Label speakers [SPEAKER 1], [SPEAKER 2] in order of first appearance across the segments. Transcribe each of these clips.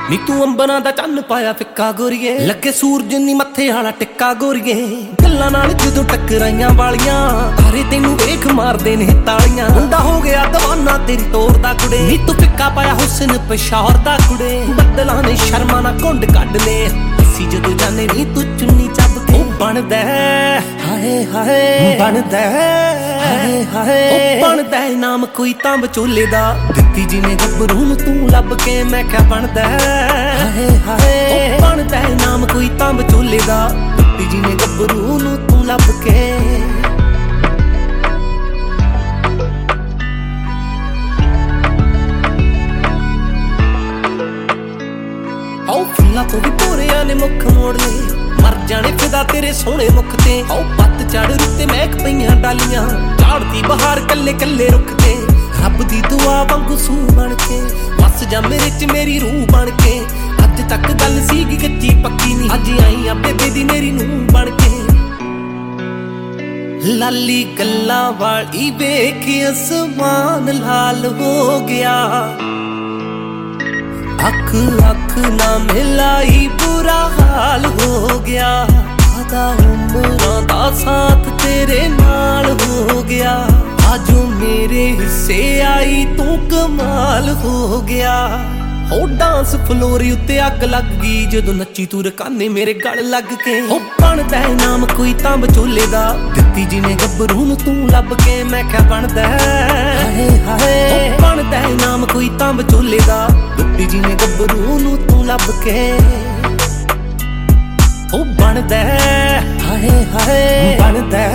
[SPEAKER 1] ਨੀ ਤੂੰ ਅੰਬਰਾਂ ਦਾ ਚੰਨ ਪਾਇਆ ਫਿੱਕਾ ਗੋਰੀਏ, ਲੱਗੇ ਸੂਰਜ ਨੀ ਮੱਥੇ ਵਾਲਾ ਟਿੱਕਾ ਗੋਰੀਏ। ਗੱਲਾਂ ਨਾਲ ਜਦੋਂ ਟੱਕਰਾਈਆਂ ਵਾਲੀਆਂ, ਤਾਰੇ ਤੈਨੂੰ ਵੇਖ ਮਾਰਦੇ ਨੇ ਤਾਲੀਆਂ। ਮੁੰਡਾ ਹੋ ਗਿਆ ਦੀਵਾਨਾ ਤੇਰੀ ਤੋਰ ਦਾ ਕੁੜੇ, ਨੀ ਤੂੰ ਫਿੱਕਾ ਪਾਇਆ ਹੁਸਨ ਪਸ਼ੌਰ ਦਾ ਕੁੜੇ। ਬੱਦਲਾਂ ਨੇ ਸ਼ਰਮਾਂ ਨਾਲ ਘੁੰਡ ਕੱਢ ਲਏ, ਅਸੀਂ ਜਦੋਂ ਜਾਣੇ ਨੀ ਤੂੰ ਚੁੰਨੀ ਚੱਬ ਕੇ। ਉਹ ਬਣਦਾ ਹਾਏ ਹਾਏ, ਬਣਦਾ ਹਾਏ ਹਾਏ, ਉਹ ਬਣਦਾ ਨਾਮ ਕੋਈ ਤਾਂ ਵਿਚੋਲੇ ਦਾ, ਦਿੱਤੀ ਜਿਹਨੇ ਗੱਭਰੂ ਨੂੰ ਤੂੰ ਲੱਭ ਕੇ। ਮੈਂ ਕਿਹਾ ਬਣਦਾ ਹਾਏ ਹਾਏ, ਉਹ ਬਣਦਾ ਨਾਮ ਕੋਈ ਤਾਂ ਵਿਚੋਲੇ ਦਾ, ਦਿੱਤੀ ਜਿਹਨੇ ਗੱਭਰੂ ਨੂੰ ਤੂੰ ਲੱਭ ਕੇ। ਆਓ ਫੁੱਲਾਂ ਤੋਂ ਵੀ ਭੋਰਿਆਂ ਨੇ ਮੁੱਖ ਮੋੜ ਲਏ, ਮਰ ਜਾਣੇ ਫਿਦਾ ਤੇਰੇ ਸੋਹਣੇ ਮੁੱਖ ਤੇ। ਆਓ ਪੱਤ ਝੜ ਰੁੱਤੇ ਮਹਿਕ ਪਈਆਂ ਡਾਲੀਆਂ, ਝਾੜਦੀ ਬਹਾਰ ਕੱਲੇ ਕੱਲੇ ਰੁੱਖ ਤੇ। ਰੱਬ ਦੀ ਦੁਆ ਵਾਂਗੂ ਸੂ ਬਣ ਕੇ ਵਸ ਜਾ ਮੇਰੇ ਚ ਮੇਰੀ ਰੂਹ ਬਣ ਕੇ। ਅੱਜ ਤੱਕ ਗੱਲ ਸੀਗੀ ਕੱਚੀ ਪੱਕੀ ਨੀ, ਅੱਜ ਆਈ ਆ ਬੇਬੇ ਦੀ ਮੇਰੀ ਨੂੰਹ ਬਣ ਕੇ। ਲਾਲੀ ਗੱਲਾਂ ਵਾਲੀ ਵੇਖ ਅਸਮਾਨ ਲਾਲ ਹੋ ਗਿਆ, ਅੱਖ ਅੱਖ ਨਾ ਮਿਲਾਈ ਬੁਰਾ ਹਾਲ ਹੋ ਗਿਆ। ਆਧਾ ਉਮਰਾਂ ਦਾ ਸਾਥ ਤੇਰੇ ਨਾਲ ਹੋ ਗਿਆ, ਆਜੋ ਮੇਰੇ ਹਿੱਸੇ ਆਈ ਤੂੰ ਕਮਾਲ ਹੋ ਗਿਆ। ਹੋ ਡਾਂਸ ਫਲੋਰ ਉੱਤੇ ਅੱਗ ਲੱਗ ਗਈ, ਜਦੋਂ ਨੱਚੀ ਤੂੰ ਰਕਾਨੇ ਮੇਰੇ ਗਲ ਲੱਗ ਕੇ। ਉਹ ਬਣਦਾ ਨਾਮ ਕੋਈ ਤਾਂ ਵਿਚੋਲੇ ਦਾ, ਦਿੱਤੀ ਜਿਹਨੇ ਗੱਭਰੂ ਨੂੰ ਤੂੰ ਲੱਭ ਕੇ। ਮੈਂ ਕਿਹਾ ਬਣਦਾ ਹਾਏ ਹਾਏ, ਉਹ ਬਣਦਾ ਨਾਮ ਕੋਈ ਤਾਂ ਵਿਚੋਲੇ ਦਾ, ਦਿੱਤੀ ਜਿਹਨੇ ਗੱਭਰੂ ਨੂੰ ਤੂੰ ਲੱਭ ਕੇ। ਉਹ ਬਣਦਾ ਹਾਏ ਹਾਏ, ਬਣਦਾ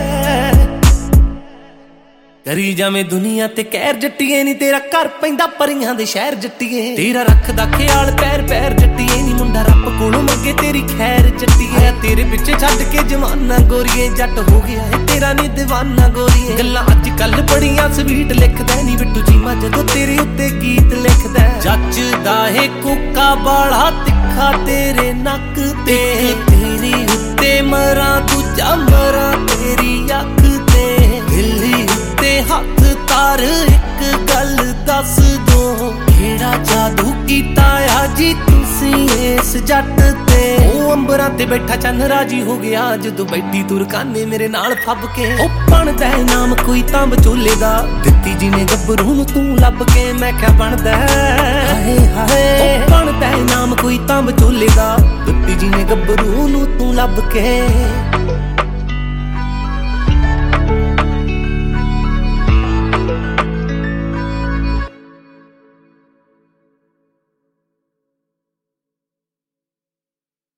[SPEAKER 1] ਕਰੀ ਜਾਵੇਂ ਦੁਨੀਆ ਤੇ ਕਹਿਰ ਜੱਟੀਏ ਨੀ, ਤੇਰਾ ਘਰ ਪੈਂਦਾ ਪਰੀਆਂ ਦੇ ਸ਼ਹਿਰ ਜੱਟੀਏ। ਤੇਰਾ ਰੱਖਦਾ ਖਿਆਲ ਪੈਰ ਪੈਰ ਜੱਟੀਏ ਨੀ, ਮੁੰਡਾ ਰੱਬ ਕੋਲੋਂ ਮੰਗੇ ਤੇਰੀ ਖੈਰ ਜੱਟੀਏ। ਤੇਰੇ ਪਿੱਛੇ ਛੱਡ ਕੇ ਜਵਾਨਾ ਗੋਰੀਏ, ਜੱਟ ਹੋ ਗਿਆ ਏ ਤੇਰਾ ਨੀ ਦੀਵਾਨਾ ਗੋਰੀਏ। ਗੱਲਾਂ ਅੱਜ ਕੱਲ ਬੜੀਆਂ ਸਵੀਟ ਲਿਖਦਾ ਨੀ ਬਿੱਟੂ ਚੀਮਾ, ਜਦੋਂ ਤੇਰੇ ਉੱਤੇ ਗੀਤ ਲਿਖਦਾ। ਜੱਜਦਾ ਏ ਕੋਕਾ ਬਾਲਾ ਤਿੱਖਾ ਤੇਰੇ ਨੱਕ ਤੇ, ਤੇਰੀ ਉੱਤੇ ਮਰਾਂ ਦੂਜਾ ਮਰਾਂ ਤੇਰੀ ਅੱਖ ਤੇ। ਦਿੱਲੀ ਤੇ ਹੱਥ ਤਾਰ ਇੱਕ ਗੱਲ ਦੱਸ ਦੋ, ਕਿਹੜਾ ਜਾਦੂ ਕੀਤਾ ਆ ਜੀ ਤੁਸੀਂ ਇਸ ਜੱਟ ਤੇ। ਉਹ ਅੰਬਰਾਂ ਤੇ ਬੈਠਾ ਚੰਨ ਰਾਜੀ ਹੋ ਗਿਆ, ਜਦੋਂ ਬੈਠੀ ਤੂੰ ਰਕਾਨੇ ਮੇਰੇ ਨਾਲ ਫੱਬ ਕੇ। ਉਹ ਬਣਦਾ ਨਾਮ ਕੋਈ ਤਾਂ ਵਿਚੋਲੇ ਦਾ, ਦਿੱਤੀ ਜਿਹਨੇ ਗੱਭਰੂ ਨੂੰ ਤੂੰ ਲੱਭ ਕੇ। ਮੈਂ ਕਿਹਾ ਬਣਦਾ ਹਾਏ ਹਾਏ, ਉਹ ਬਣਦਾ ਨਾਮ ਕੋਈ ਤਾਂ ਵਿਚੋਲੇ ਦਾ, ਦਿੱਤੀ ਜਿਹਨੇ ਗੱਭਰੂ ਨੂੰ ਤੂੰ ਲੱਭ ਕੇ।